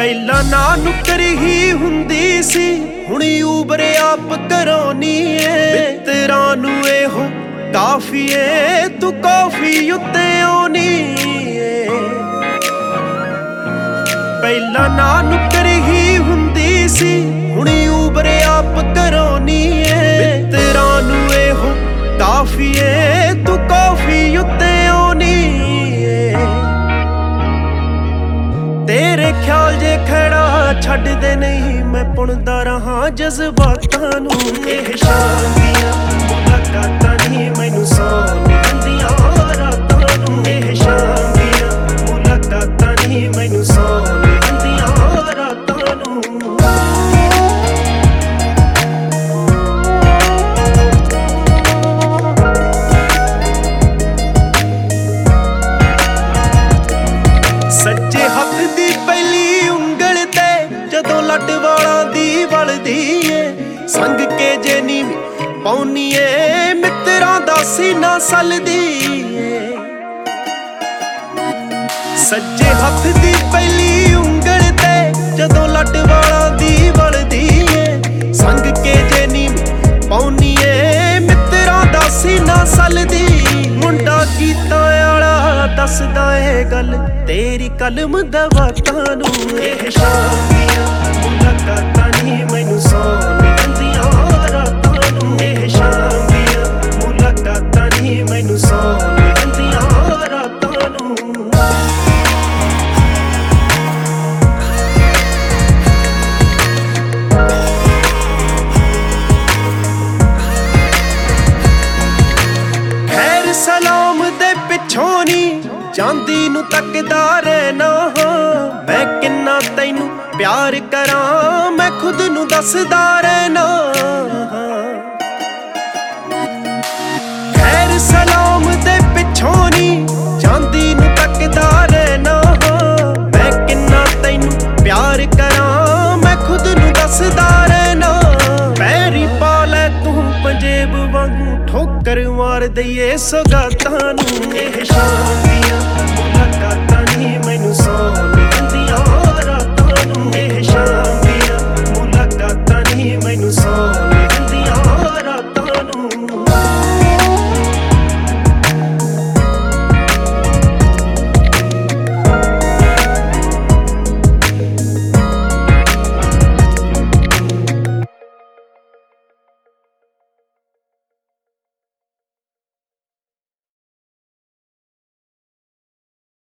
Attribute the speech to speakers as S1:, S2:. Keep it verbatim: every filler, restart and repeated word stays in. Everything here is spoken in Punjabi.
S1: ਪਹਿਲਾਂ ਨਾ ਨੁੱਕਰ ਹੀ ਹੁੰਦੀ ਸੀ, ਹੁਣ ਊਬਰ ਆਪ ਕਰਾਉਣੀ ਏ। ਮਿੱਤਰਾਂ ਨੂੰ ਇਹੋ ਕਾਫੀ ਏ, ਤੂੰ ਕਾਫੀ ਉੱਤੇ ਆਉਣੀ ਏ। ਪਹਿਲਾਂ ਨਾ ਨੁੱਕਰ ਹੀ ਹੁੰਦੀ ਸੀ, ਹੁਣ ਊਬਰ ਆਪ ਕਰਾਉਣੀ ਏ। ਮਿੱਤਰਾਂ ਨੂੰ ਇਹੋ ਕਾਫੀ ਏ, ਤੂੰ ਕਾਫੀ ਉੱਤੇ ਆਉਣੀ ਏ। ਤੇਰੇ ਖਿਆਲ ਜੇ ਖੜਾ ਛੱਡਦੇ ਨਹੀਂ, ਮੈਂ ਪੁਣਦਾ ਰਹਾ ਜਜ਼ਬਾਤਾਂ ਨੂੰ। ਇਹ ਸ਼ਾਮ ਦੀਆਂ ਮੁਲਾਕਾਤਾਂ ਨਹੀਂ ਮੈਨੂੰ ਸੌਣ ਦਿੰਦੀਆਂ ਰਾਤਾਂ ਨੂੰ। ਇਹ ਸ਼ਾਮ ਦੀਆਂ ਮੁਲਾਕਾਤਾਂ ਨਹੀਂ ਮੈਨੂੰ ਸੌਣ ਦਿੰਦੀਆਂ ਰਾਤਾਂ ਨੂੰ। ਸੱਜੇ ਹੱਥ ਦੀ ਪਹਿਲੀ ਉਂਗਲ ਤੇ ਜਦੋਂ ਲੱਟ ਵਾਲਾਂ ਦੀ ਵਲਦੀ ਏ, ਸੰਗ ਕੇ ਜੇ ਨੀ ਪਾਉਣੀ ਏ, ਮਿੱਤਰਾਂ ਦਾ ਸੀਨਾ ਸਲਦੀ ਏ। ਸੱਜੇ ਹੱਥ ਦੀ ਪਹਿਲੀ ਉਂਗਲ ਤੇ ਜਦੋਂ ਲੱਟ ਵਾਲਾਂ ਦੀ ਵਲਦੀ ਏ, ਸੰਗ ਕੇ ਜੇ ਨੀ ਪਾਉਣੀ ਏ, ਮਿੱਤਰਾਂ ਦਾ ਸੀਨਾ ਸਲਦੀ। ਮੁੰਡਾ ਗੀਤਾਂ ਵਾਲਾ ਦੱਸਦਾ ਏ ਗੱਲ ਤੇਰੀ ਕਲਮ ਦਵਾਤਾਂ ਨੂੰ। ਇਹ ਸ਼ਾਮ ਦੀਆਂ ਮੁਲਾਕਾਤਾਂ ਨਹੀਂ ਮੈਨੂੰ ਸੌਣ ਦਿੰਦੀਆਂ ਰਾਤਾਂ ਨੂੰ। ਇਹ ਸ਼ਾਮ ਦੀਆਂ ਮੁਲਾਕਾਤਾਂ ਨਹੀਂ ਮੈਨੂੰ ਸੌਣ ਦਿੰਦੀਆਂ ਰਾਤਾਂ ਨੂੰ। ਖੈਰ ਸਲਾਮ ਦੇ ਪਿੱਛੋਂ ਨੀ ਜਾਂਦੀ ਨੂੰ ਤੱਕਦਾ ਰਹਿਣਾ ਹਾਂ। ਮੈਂ ਕਿੰਨਾ ਤੈਨੂੰ ਪਿਆਰ ਕਰਾਂ, ਮੈਂ ਖੁਦ ਨੂੰ ਦੱਸਦਾ ਰਹਿਣਾ ਹਾਂ। ਖੈਰ ਸਲਾਮ ਦੇ ਪਿੱਛੋਂ ਨੀ ਜਾਂਦੀ ਨੂੰ ਤੱਕਦਾ ਰਹਿਣਾ ਹਾਂ। ਮੈਂ ਕਿੰਨਾ ਤੈਨੂੰ ਪਿਆਰ ਕਰਾਂ, ਮੈਂ ਖੁਦ ਨੂੰ ਦੱਸਦਾ ਰਹਿਣਾ। ਪੈਰੀ ਪਾ ਲੈ ਤੂੰ ਪੰਜੇਬ ਵਾਂਗੂ ਠੋਕਰ ਮਾਰ ਦਈਏ ਸੌਗਾਤਾਂ ਨੂੰ। ਇਹ ਸ਼ਾਮ